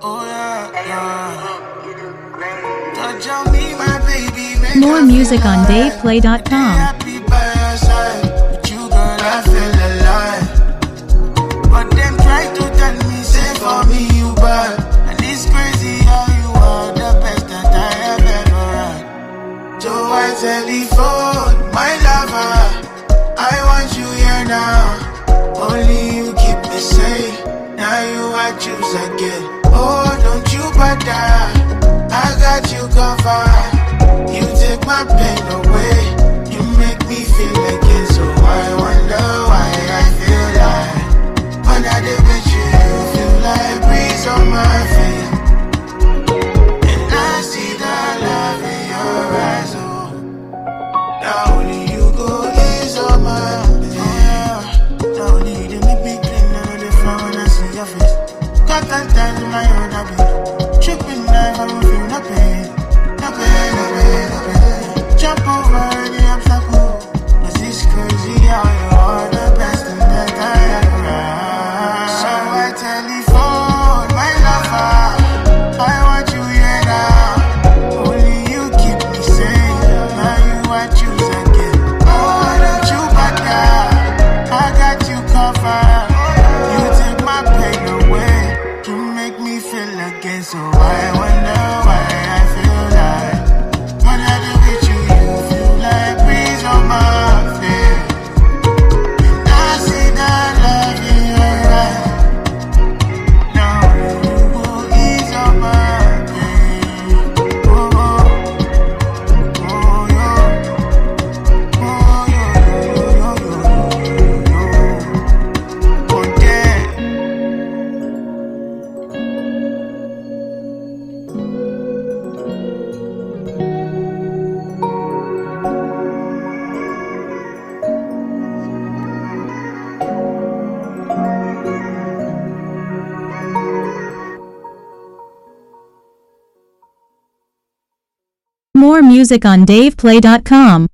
More music on DavePlay.com. But them try to tell me, say for me you bad. And it's crazy how you are the best that I have ever had. So I telephone my lover, I want you here now. Only you keep me safe. Now you I choose again. Oh, don't you bother, I got you covered. You take my pain away. You make me feel again. So I wonder why I feel like when I did with you, you feel like breeze on my face. And I see the love in your eyes. Oh, now only you go ease on my face. Now only you make me clean. None of the fun when I see your face. Got that time in my own habit. Tripping knife, I don't feel no pain. No pain, no pain, no pain. Jump over any obstacle. Cause it's crazy how you are the best thing that I ever had. So I telephone my lover, I want you here now. Only you keep me safe. Now you I choose again. Oh, don't you bother, I got you covered. You take my pain away. You make me feel again. So I wonder why I feel like when I do with you, you feel like breeze on my face. And I see that love in your eyes. Now you will ease on my pain. Oh, oh, oh, yo. Oh, yo. Oh, yeah. More music on DavePlay.com.